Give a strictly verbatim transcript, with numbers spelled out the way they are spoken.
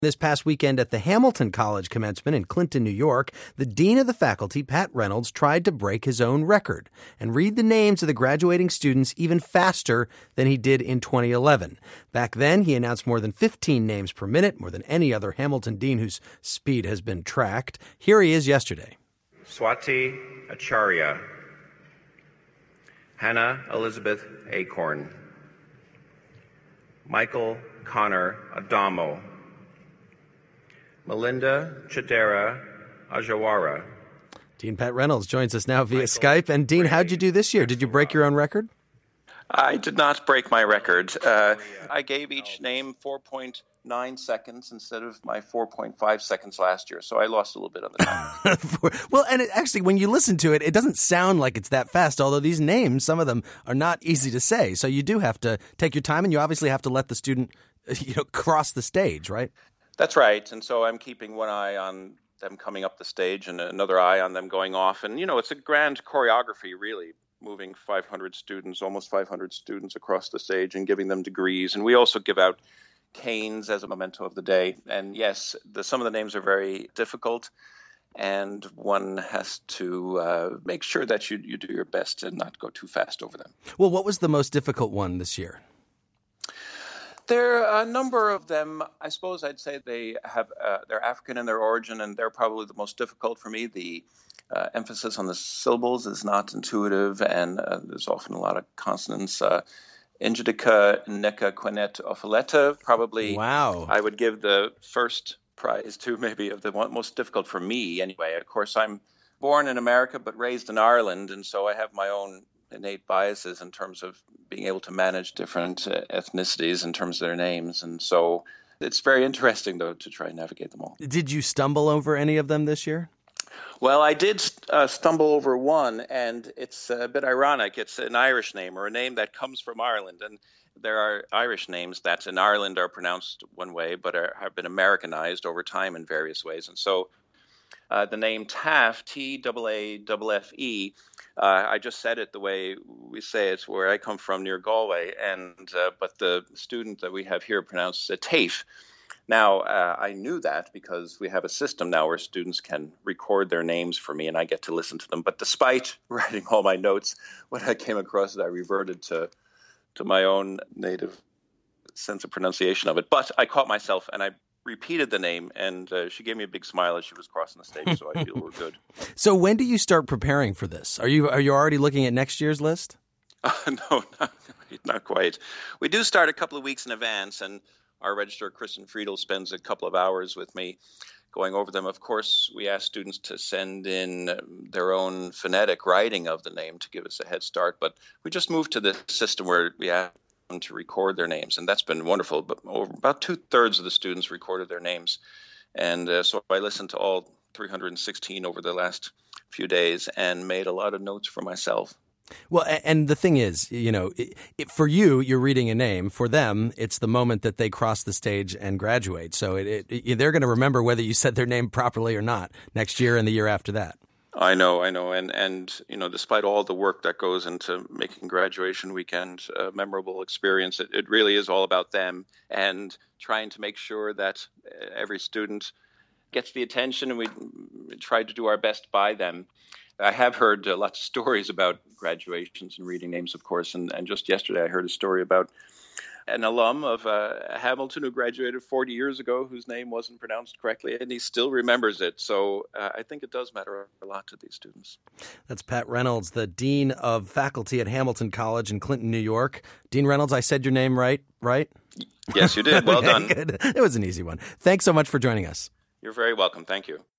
This past weekend at the Hamilton College commencement in Clinton, New York, the dean of the faculty, Pat Reynolds, tried to break his own record and read the names of the graduating students even faster than he did in twenty eleven. Back then, he announced more than fifteen names per minute, more than any other Hamilton dean whose speed has been tracked. Here he is yesterday. Swati Acharya, Hannah Elizabeth Acorn, Michael Connor Adamo, Melinda Chidera Ajawara. Dean Pat Reynolds joins us now via Michael Skype. And Dean, how'd you do this year? Did you break your own record? I did not break my record. Uh, I gave each name four point nine seconds instead of my four point five seconds last year, so I lost a little bit on the time. Well, and it, actually, when you listen to it, it doesn't sound like it's that fast, although these names, some of them are not easy to say. So you do have to take your time, and you obviously have to let the student, you know, cross the stage, right? That's right, and so I'm keeping one eye on them coming up the stage and another eye on them going off. And, you know, it's a grand choreography, really, moving five hundred students, almost five hundred students across the stage and giving them degrees. And we also give out canes as a memento of the day. And yes, the, some of the names are very difficult, and one has to uh, make sure that you, you do your best and not go too fast over them. Well, what was the most difficult one this year? There are a number of them. I suppose I'd say they have uh, they're African in their origin, and they're probably the most difficult for me. The uh, emphasis on the syllables is not intuitive, and uh, there's often a lot of consonants. Uh, Ingidica, Neka, Quinet, Ophaleta, probably. Wow. I would give the first prize to maybe of the one most difficult for me anyway. Of course, I'm born in America but raised in Ireland, and so I have my own innate biases in terms of being able to manage different uh, ethnicities in terms of their names. And so it's very interesting, though, to try and navigate them all. Did you stumble over any of them this year? Well, I did uh, stumble over one, and it's a bit ironic. It's an Irish name, or a name that comes from Ireland. And there are Irish names that in Ireland are pronounced one way, but are, have been Americanized over time in various ways. And so uh, the name Taaffe, T A A F F E, uh, I just said it the way we say it, where I come from near Galway, and uh, but the student that we have here pronounced it Taaffe. Now, uh, I knew that because we have a system now where students can record their names for me and I get to listen to them. But despite writing all my notes, when I came across it, I reverted to to my own native sense of pronunciation of it. But I caught myself and I repeated the name, and uh, she gave me a big smile as she was crossing the stage, so I feel we're good. So when do you start preparing for this? Are you are you already looking at next year's list? Uh, no, not, not quite. We do start a couple of weeks in advance, and our registrar, Kristen Friedel, spends a couple of hours with me going over them. Of course, we ask students to send in their own phonetic writing of the name to give us a head start, but we just moved to the system where we ask them to record their names, and that's been wonderful. But over, about two-thirds of the students recorded their names, and uh, so I listened to all three hundred sixteen over the last few days and made a lot of notes for myself. Well, and the thing is, you know, it, it, for you, you're reading a name. For them, it's the moment that they cross the stage and graduate. So it, it, it, they're going to remember whether you said their name properly or not next year and the year after that. I know, I know. And, and you know, despite all the work that goes into making graduation weekend a memorable experience, it, it really is all about them and trying to make sure that every student gets the attention, and we try to do our best by them. I have heard uh, lots of stories about graduations and reading names, of course, and, and just yesterday I heard a story about an alum of uh, Hamilton who graduated forty years ago whose name wasn't pronounced correctly, and he still remembers it. So uh, I think it does matter a lot to these students. That's Pat Reynolds, the Dean of Faculty at Hamilton College in Clinton, New York. Dean Reynolds, I said your name right, right? Yes, you did. Well done. Good. It was an easy one. Thanks so much for joining us. You're very welcome. Thank you.